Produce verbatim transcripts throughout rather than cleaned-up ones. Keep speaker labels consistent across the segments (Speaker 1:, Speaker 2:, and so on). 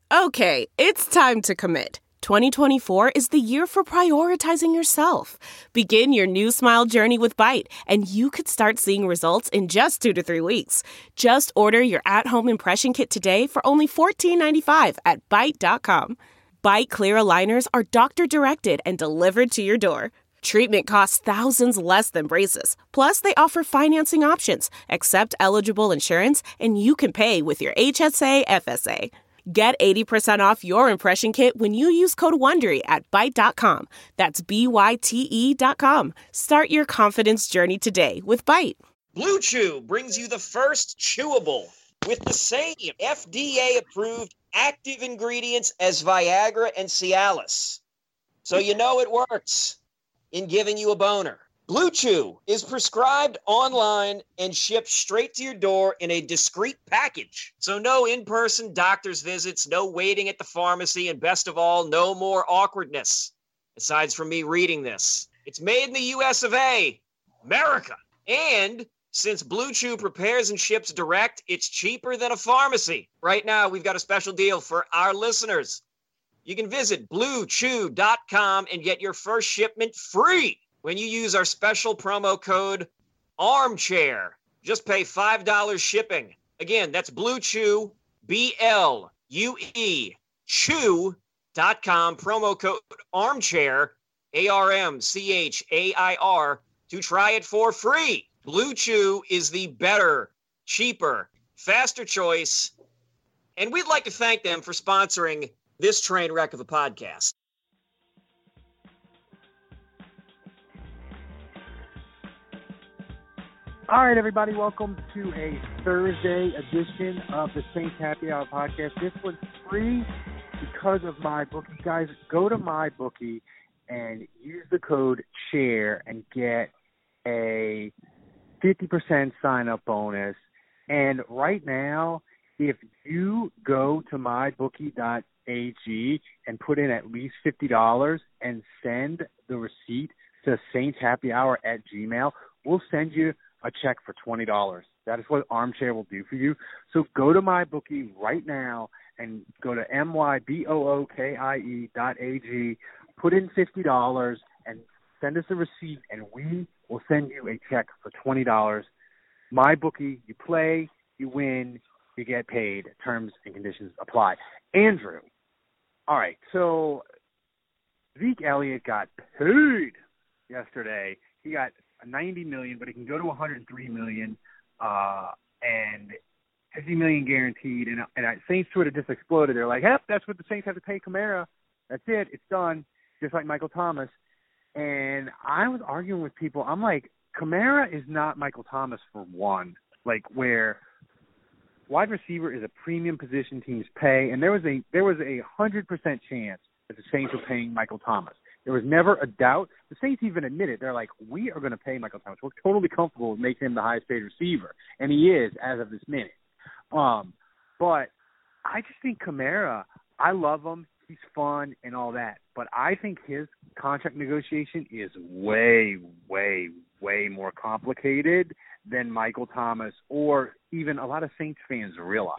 Speaker 1: Okay, it's time to commit. twenty twenty-four is the year for prioritizing yourself. Begin your new smile journey with Byte, and you could start seeing results in just two to three weeks. Just order your at-home impression kit today for only fourteen ninety-five at byte dot com. Byte clear aligners are doctor-directed and delivered to your door. Treatment costs thousands less than braces. Plus, they offer financing options, accept eligible insurance, and you can pay with your H S A F S A. Get eighty percent off your impression kit when you use code WONDERY at byte dot com. That's B Y T E dot com. Start your confidence journey today with Byte.
Speaker 2: Blue Chew brings you the first chewable with the same F D A-approved active ingredients as Viagra and Cialis. So you know it works in giving you a boner. Blue Chew is prescribed online and shipped straight to your door in a discreet package. So no in-person doctor's visits, no waiting at the pharmacy, and best of all, no more awkwardness. Aside from me reading this. It's made in the U S of A, America. And since Blue Chew prepares and ships direct, it's cheaper than a pharmacy. Right now, we've got a special deal for our listeners. You can visit blue chew dot com and get your first shipment free when you use our special promo code ARMCHAIR. Just pay five dollars shipping. Again, that's Blue Chew, B L U E, chew dot com, promo code ARMCHAIR, A R M C H A I R, to try it for free. Blue Chew is the better, cheaper, faster choice, and we'd like to thank them for sponsoring this train wreck of a podcast.
Speaker 3: All right, everybody, welcome to a Thursday edition of the Saints Happy Hour podcast. This one's free because of MyBookie. Guys, go to MyBookie and use the code CHAIR and get a fifty percent sign-up bonus. And right now, if you go to my bookie dot a g and put in at least fifty dollars and send the receipt to Saints Happy Hour at Gmail, we'll send you a check for twenty dollars. That is what Armchair will do for you. So go to MyBookie right now and go to M Y B O O K I E dot A G, put in fifty dollars, and send us a receipt, and we will send you a check for twenty dollars. MyBookie, you play, you win, you get paid. Terms and conditions apply. Andrew, all right, so Zeke Elliott got paid yesterday. He got ninety million dollars, but he can go to one hundred three million dollars, uh, and fifty million dollars guaranteed. And, and Saints Twitter just exploded. They're like, yep, that's what the Saints have to pay Kamara. That's it. It's done, just like Michael Thomas. And I was arguing with people. I'm like, Kamara is not Michael Thomas for one, like where wide receiver is a premium position teams pay, and there was a there was a hundred percent chance that the Saints were paying Michael Thomas. There was never a doubt. The Saints even admitted, they're like, we are going to pay Michael Thomas. We're totally comfortable with making him the highest paid receiver, and he is as of this minute. Um, but I just think Kamara, I love him. He's fun and all that, but I think his contract negotiation is way, way, way more complicated than Michael Thomas or even a lot of Saints fans realize.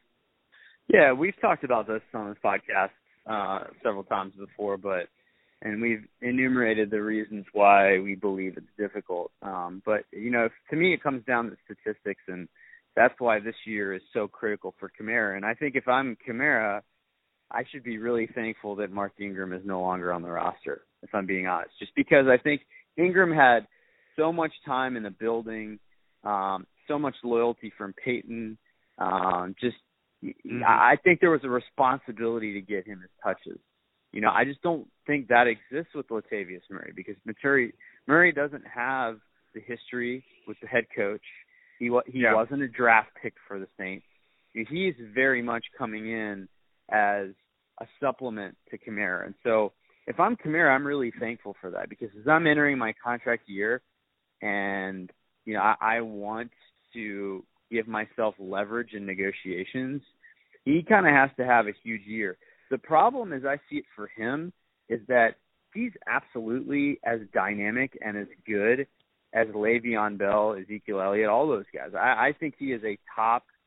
Speaker 4: Yeah, we've talked about this on this podcast uh, several times before, but and we've enumerated the reasons why we believe it's difficult. Um, but, you know, to me it comes down to statistics, and that's why this year is so critical for Kamara. And I think if I'm Kamara, I should be really thankful that Mark Ingram is no longer on the roster, if I'm being honest, just because I think Ingram had so much time in the building, um, so much loyalty from Peyton. Um, just, mm-hmm. I think there was a responsibility to get him his touches. You know, I just don't think that exists with Latavius Murray because Murray, Murray doesn't have the history with the head coach. He he yeah. wasn't a draft pick for the Saints. He is very much coming in as a supplement to Kamara. And so if I'm Kamara, I'm really thankful for that because as I'm entering my contract year and, you know, I, I want to give myself leverage in negotiations, he kind of has to have a huge year. The problem as I see it for him is that he's absolutely as dynamic and as good as Le'Veon Bell, Ezekiel Elliott, all those guys. I, I think he is a top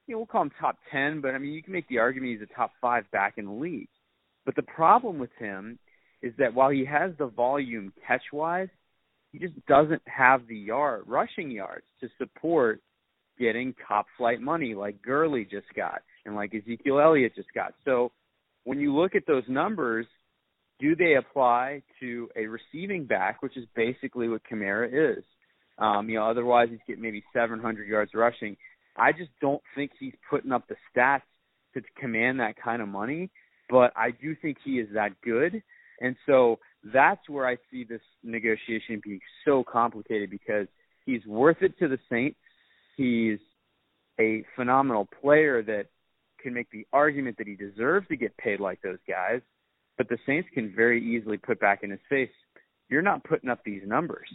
Speaker 4: you know, we'll call him top ten, but I mean, you can make the argument he's a top five back in the league. But the problem with him is that while he has the volume catch-wise, he just doesn't have the yard rushing yards to support getting top-flight money like Gurley just got and like Ezekiel Elliott just got. So when you look at those numbers, do they apply to a receiving back, which is basically what Kamara is? Um, you know, otherwise he's getting maybe seven hundred yards rushing. I just don't think he's putting up the stats to command that kind of money, but I do think he is that good. And so that's where I see this negotiation being so complicated, because he's worth it to the Saints. He's a phenomenal player that can make the argument that he deserves to get paid like those guys, but the Saints can very easily put back in his face, you're not putting up these numbers.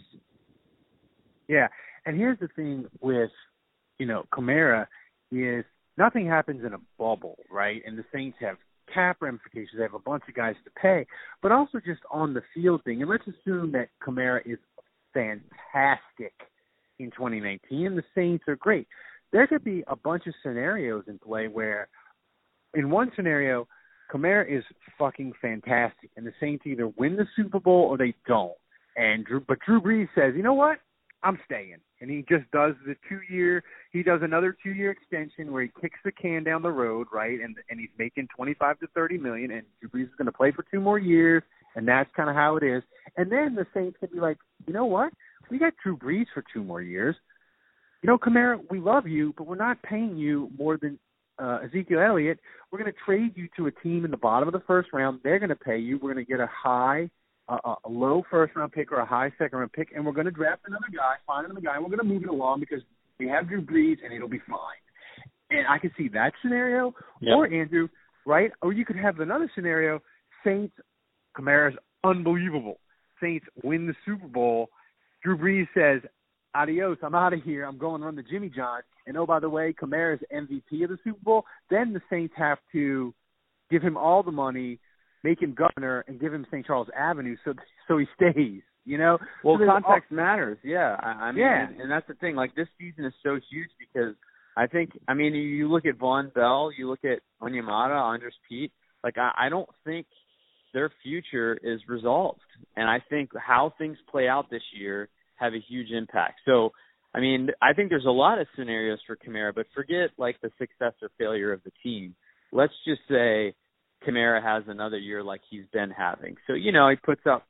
Speaker 3: Yeah, and here's the thing with, you know, Kamara is nothing happens in a bubble, right? And the Saints have cap ramifications. They have a bunch of guys to pay, but also just on the field thing. And let's assume that Kamara is fantastic in twenty nineteen, and the Saints are great. There could be a bunch of scenarios in play where, in one scenario, Kamara is fucking fantastic, and the Saints either win the Super Bowl or they don't. And Drew, but Drew Brees says, you know what? I'm staying. And he just does the two-year, he does another two-year extension where he kicks the can down the road, right? And and he's making twenty-five to thirty million, and Drew Brees is going to play for two more years, and that's kind of how it is. And then the Saints could be like, you know what? We got Drew Brees for two more years. You know, Kamara, we love you, but we're not paying you more than uh, Ezekiel Elliott. We're going to trade you to a team in the bottom of the first round. They're going to pay you. We're going to get a high Uh, a low first-round pick or a high second-round pick, and we're going to draft another guy, find another guy, and we're going to move it along because we have Drew Brees, and it'll be fine. And I can see that scenario. Yep. Or, Andrew, right? Or you could have another scenario, Saints, Kamara's unbelievable. Saints win the Super Bowl. Drew Brees says, adios, I'm out of here. I'm going to run the Jimmy John. And, oh, by the way, Kamara's M V P of the Super Bowl. Then the Saints have to give him all the money, make him governor, and give him Saint Charles Avenue so so he stays, you know?
Speaker 4: Well,
Speaker 3: so
Speaker 4: context all... matters, yeah. I, I mean,
Speaker 3: yeah.
Speaker 4: And, and that's the thing. Like, this season is so huge because I think, I mean, you look at Von Bell, you look at Onyemata, Andres Pete, like, I, I don't think their future is resolved. And I think how things play out this year have a huge impact. So, I mean, I think there's a lot of scenarios for Kamara, but forget, like, the success or failure of the team. Let's just say Kamara has another year like he's been having. So, you know, he puts up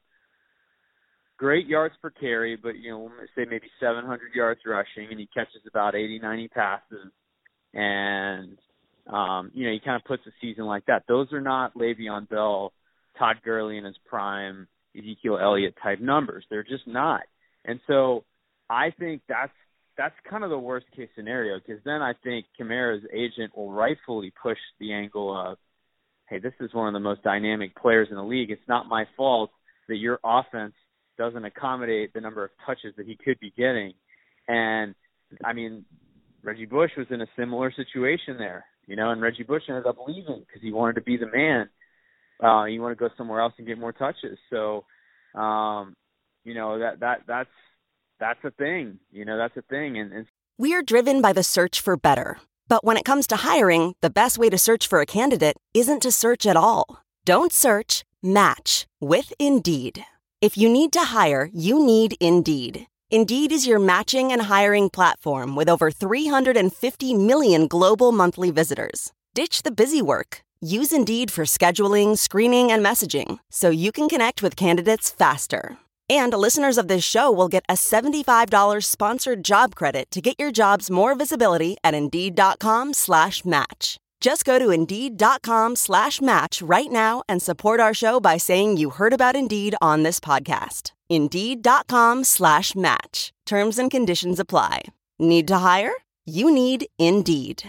Speaker 4: great yards per carry, but, you know, let's say maybe seven hundred yards rushing, and he catches about eighty, ninety passes. And, um, you know, he kind of puts a season like that. Those are not Le'Veon Bell, Todd Gurley in his prime, Ezekiel Elliott type numbers. They're just not. And so I think that's that's kind of the worst case scenario, because then I think Kamara's agent will rightfully push the angle of, hey, this is one of the most dynamic players in the league. It's not my fault that your offense doesn't accommodate the number of touches that he could be getting. And, I mean, Reggie Bush was in a similar situation there, you know, and Reggie Bush ended up leaving because he wanted to be the man. Uh, he wanted to go somewhere else and get more touches. So, um, you know, that that that's that's a thing. You know, that's a thing. And, and
Speaker 5: we're driven by the search for better. But when it comes to hiring, the best way to search for a candidate isn't to search at all. Don't search, match with Indeed. If you need to hire, you need Indeed. Indeed is your matching and hiring platform with over three hundred fifty million global monthly visitors. Ditch the busy work. Use Indeed for scheduling, screening, and messaging so you can connect with candidates faster. And listeners of this show will get a seventy-five dollars sponsored job credit to get your jobs more visibility at Indeed.com slash match. Just go to Indeed.com slash match right now and support our show by saying you heard about Indeed on this podcast. Indeed.com slash match. Terms and conditions apply. Need to hire? You need Indeed.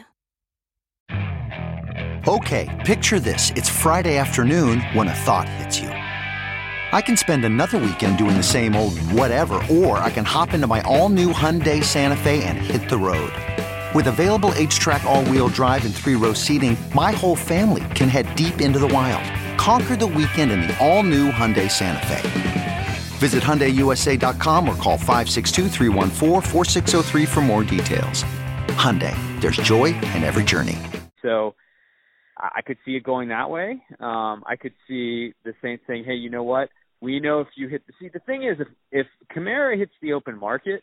Speaker 6: Okay, picture this. It's Friday afternoon when a thought hits you. I can spend another weekend doing the same old whatever, or I can hop into my all-new Hyundai Santa Fe and hit the road. With available H-Track all-wheel drive and three-row seating, my whole family can head deep into the wild. Conquer the weekend in the all-new Hyundai Santa Fe. Visit Hyundai U S A dot com or call five six two, three one four, four six zero three for more details. Hyundai, There's joy in every journey.
Speaker 4: So I could see it going that way. Um, I could see the Saints saying, hey, you know what? We know if you hit the – see, the thing is, if, if Kamara hits the open market,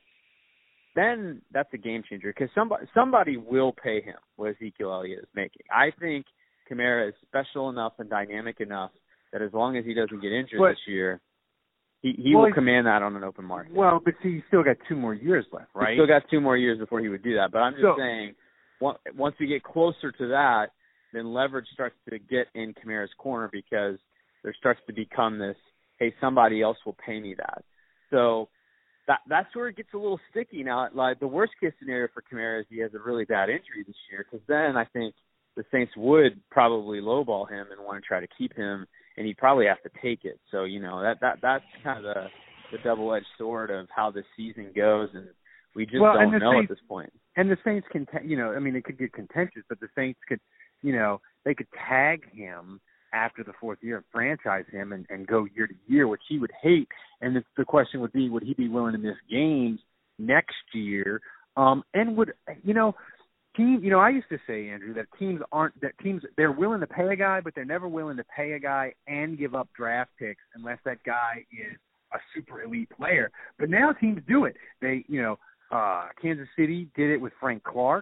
Speaker 4: then that's a game changer because somebody, somebody will pay him what Ezekiel Elliott is making. I think Kamara is special enough and dynamic enough that as long as he doesn't get injured but, this year, he, he
Speaker 3: well,
Speaker 4: will command that on an open market.
Speaker 3: Well, but see, he's still got two more years left, right?
Speaker 4: He's still got two more years before he would do that. But I'm just so, saying, once we get closer to that, then leverage starts to get in Kamara's corner because there starts to become this, hey, somebody else will pay me that. So that that's where it gets a little sticky now. Like the worst case scenario for Kamara is he has a really bad injury this year, because then I think the Saints would probably lowball him and want to try to keep him, and he'd probably have to take it. So, you know, that, that that's kind of the, the double-edged sword of how this season goes, and we just
Speaker 3: well,
Speaker 4: don't know
Speaker 3: Saints,
Speaker 4: at this point.
Speaker 3: And the Saints can, you know, I mean, it could get contentious, but the Saints could, you know, they could tag him after the fourth year and franchise him and, and go year to year, which he would hate. And the, the question would be, would he be willing to miss games next year? Um, and would, you know, team, you know, I used to say, Andrew, that teams aren't, that teams, they're willing to pay a guy, but they're never willing to pay a guy and give up draft picks unless that guy is a super elite player. But now teams do it. They, you know, uh, Kansas City did it with Frank Clark.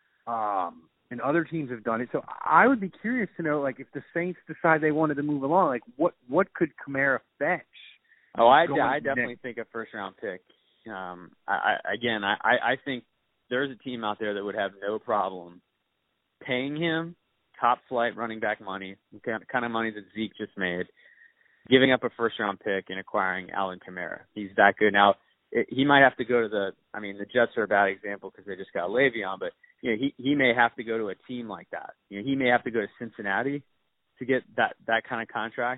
Speaker 3: Um, and other teams have done it. So I would be curious to know, like, if the Saints decide they wanted to move along, like, what, what could Kamara fetch?
Speaker 4: Oh, I, I definitely think a first-round pick. Um, I, I, again, I, I think there's a team out there that would have no problem paying him top-flight running back money, the kind of money that Zeke just made, giving up a first-round pick and acquiring Alvin Kamara. He's that good. Now, it, he might have to go to the – I mean, the Jets are a bad example because they just got Le'Veon, but – you know, he, he may have to go to a team like that. You know, he may have to go to Cincinnati to get that, that kind of contract.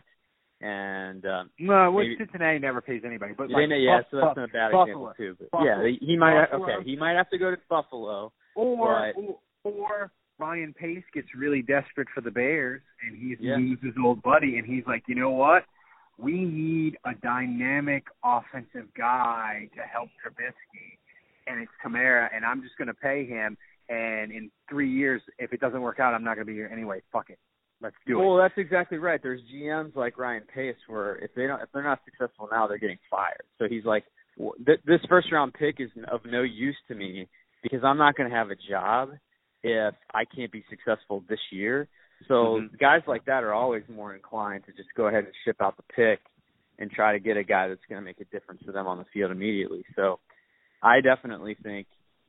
Speaker 4: And um,
Speaker 3: no, well, Cincinnati never pays anybody. But like,
Speaker 4: they, yeah,
Speaker 3: Buff-
Speaker 4: so that's not a bad
Speaker 3: Buffalo,
Speaker 4: example too. But
Speaker 3: Buffalo,
Speaker 4: yeah, he might.
Speaker 3: Buffalo,
Speaker 4: Okay, he might have to go to Buffalo.
Speaker 3: Or
Speaker 4: but,
Speaker 3: or, or Ryan Pace gets really desperate for the Bears, and he's
Speaker 4: yeah.
Speaker 3: used his old buddy, and he's like, you know what? We need a dynamic offensive guy to help Trubisky, and it's Kamara, and I'm just going to pay him. And in three years, if it doesn't work out, I'm not going to be here anyway. Fuck it, let's do
Speaker 4: well,
Speaker 3: it.
Speaker 4: Well, that's exactly right. There's G Ms like Ryan Pace where if they don't, if they're not successful now, they're getting fired. So he's like, well, th- this first round pick is of no use to me because I'm not going to have a job if I can't be successful this year. So mm-hmm. guys like that are always more inclined to just go ahead and ship out the pick and try to get a guy that's going to make a difference for them on the field immediately. So I definitely think.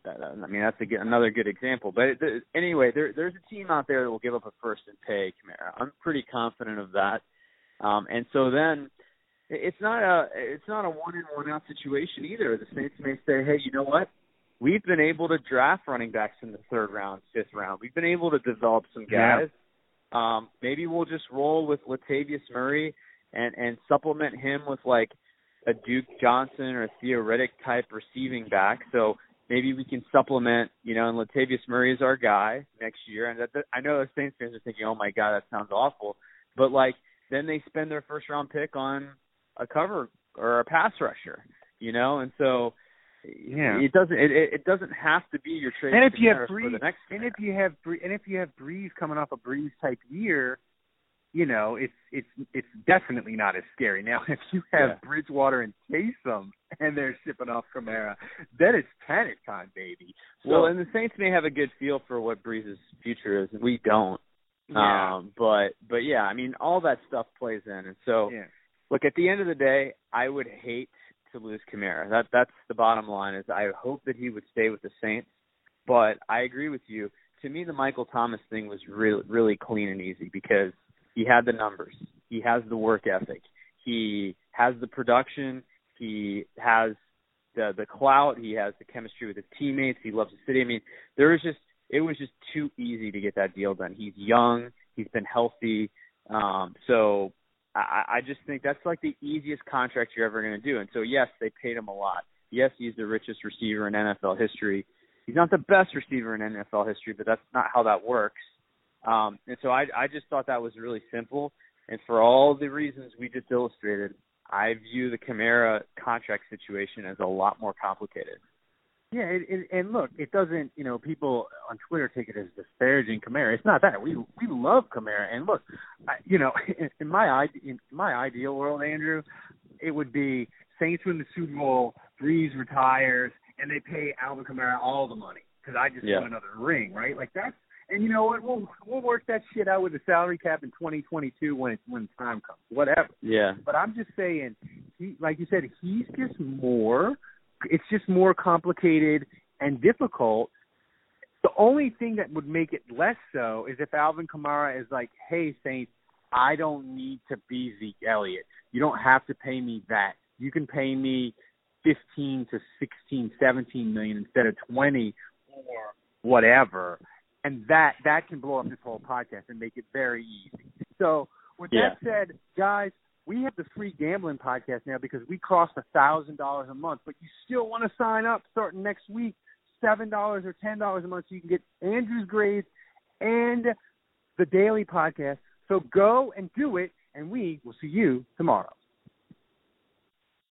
Speaker 4: I mean, that's a good, another good example. But it, anyway, there, there's a team out there that will give up a first and pay Kamara. I'm pretty confident of that. Um, and so then it's not a it's not a one in one out situation either. The Saints may say, hey, you know what? We've been able to draft running backs in the third round, fifth round. We've been able to develop some guys. Yeah. Um, maybe we'll just roll with Latavius Murray and, and supplement him with like a Duke Johnson or a Theo Riddick type receiving back. So maybe we can supplement, you know, and Latavius Murray is our guy next year. And that, that, I know the Saints fans are thinking, oh, my God, that sounds awful. But, like, then they spend their first-round pick on a cover or a pass rusher, you know? And so yeah. it doesn't it, it doesn't have to be your trade
Speaker 3: and if you have
Speaker 4: for
Speaker 3: Breeze,
Speaker 4: the next
Speaker 3: And if you have and if you have Breeze coming off a Breeze-type year, you know, it's it's it's definitely not as scary. Now, if you have
Speaker 4: yeah.
Speaker 3: Bridgewater and Taysom and they're shipping off Kamara, then it's panic time, baby. So,
Speaker 4: well, and the Saints may have a good feel for what Breeze's future is. We don't.
Speaker 3: Yeah.
Speaker 4: Um, but, but, yeah, I mean, all that stuff plays in. And so,
Speaker 3: yeah.
Speaker 4: look, at the end of the day, I would hate to lose Kamara. That, that's the bottom line is I hope that he would stay with the Saints. But I agree with you. To me, the Michael Thomas thing was really, really clean and easy because he had the numbers. He has the work ethic. He has the production. He has the the clout. He has the chemistry with his teammates. He loves the city. I mean, there was just it was just too easy to get that deal done. He's young. He's been healthy. Um, so I, I just think that's like the easiest contract you're ever going to do. And so, yes, they paid him a lot. Yes, he's the richest receiver in N F L history. He's not the best receiver in N F L history, but that's not how that works. Um, and so I, I just thought that was really simple. And for all the reasons we just illustrated, I view the Kamara contract situation as a lot more complicated.
Speaker 3: Yeah, it, it, and look, it doesn't, you know, people on Twitter take it as disparaging Kamara. It's not that. We we love Kamara. And look, I, you know, in, in my in my ideal world, Andrew, it would be Saints win the Super Bowl, Breeze retires, and they pay Alvin Kamara all the money because I just
Speaker 4: yeah.
Speaker 3: won another ring, right? Like that's, and you know what? We'll we'll work that shit out with the salary cap in twenty twenty-two when it, when time comes, whatever.
Speaker 4: Yeah.
Speaker 3: But I'm just saying, he, like you said, he's just more. It's just more complicated and difficult. The only thing that would make it less so is if Alvin Kamara is like, hey, Saints, I don't need to be Zeke Elliott. You don't have to pay me that. You can pay me fifteen to sixteen, seventeen million instead of twenty or whatever. And that, that can blow up this whole podcast and make it very easy. So with
Speaker 4: yeah.
Speaker 3: that said, guys, we have the free gambling podcast now because we cost one thousand dollars a month, but you still want to sign up starting next week, seven dollars or ten dollars a month, so you can get Andrew's grades and the daily podcast. So go and do it, and we will see you tomorrow.